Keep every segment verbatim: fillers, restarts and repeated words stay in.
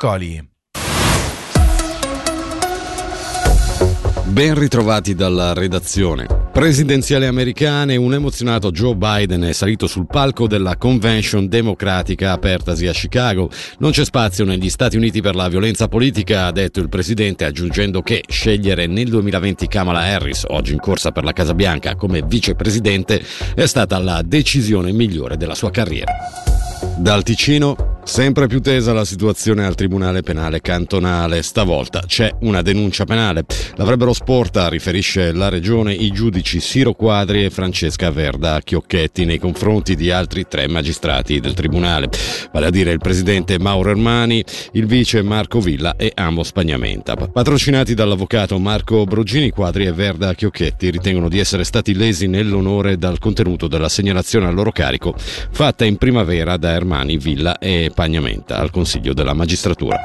Coli. Ben ritrovati dalla redazione. Presidenziali americane, un emozionato Joe Biden è salito sul palco della Convention democratica apertasi a Chicago. Non c'è spazio negli Stati Uniti per la violenza politica, ha detto il presidente, aggiungendo che scegliere nel duemilaventi Kamala Harris, oggi in corsa per la Casa Bianca, come vicepresidente è stata la decisione migliore della sua carriera. Dal Ticino, sempre più tesa la situazione al Tribunale Penale Cantonale. Stavolta c'è una denuncia penale. L'avrebbero sporta, riferisce la Regione, i giudici Siro Quadri e Francesca Verda Chiocchetti nei confronti di altri tre magistrati del Tribunale, vale a dire il presidente Mauro Ermani, il vice Marco Villa e Amos Pagnamenta. Patrocinati dall'avvocato Marco Brogini, Quadri e Verda Chiocchetti ritengono di essere stati lesi nell'onore dal contenuto della segnalazione a loro carico fatta in primavera da Ermani, Villa e Pagnamenta al Consiglio della Magistratura.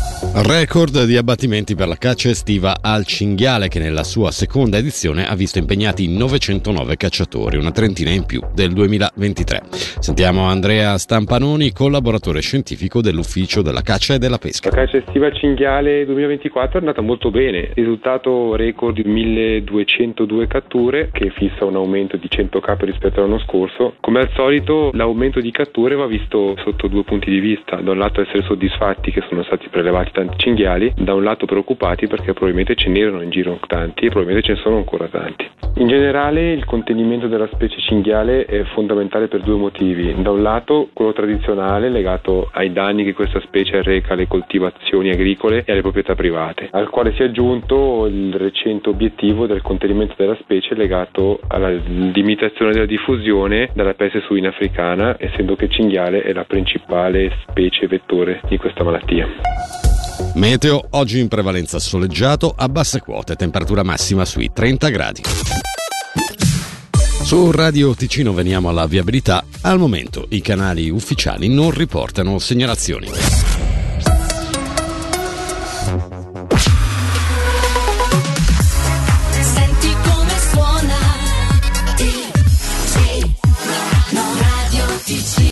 Record di abbattimenti per la caccia estiva al cinghiale, che nella sua seconda edizione ha visto impegnati novecentonove cacciatori, una trentina in più del duemilaventitré. Sentiamo Andrea Stampanoni, collaboratore scientifico dell'Ufficio della Caccia e della Pesca. La caccia estiva al cinghiale duemilaventiquattro è andata molto bene, risultato record di milleduecentodue catture, che fissa un aumento di cento capi rispetto all'anno scorso. Come al solito l'aumento di catture va visto sotto due punti di vista: da un lato essere soddisfatti che sono stati prelevati tanti cinghiali, da un lato preoccupati perché probabilmente ce n'erano in giro tanti e probabilmente ce ne sono ancora tanti. In generale il contenimento della specie cinghiale è fondamentale per due motivi: da un lato quello tradizionale, legato ai danni che questa specie arreca alle coltivazioni agricole e alle proprietà private, al quale si è aggiunto il recente obiettivo del contenimento della specie legato alla limitazione della diffusione della peste suina africana, essendo che il cinghiale è la principale specie vettore di questa malattia. Meteo, oggi in prevalenza soleggiato, a basse quote, temperatura massima sui trenta gradi. Su Radio Ticino veniamo alla viabilità. Al momento i canali ufficiali non riportano segnalazioni.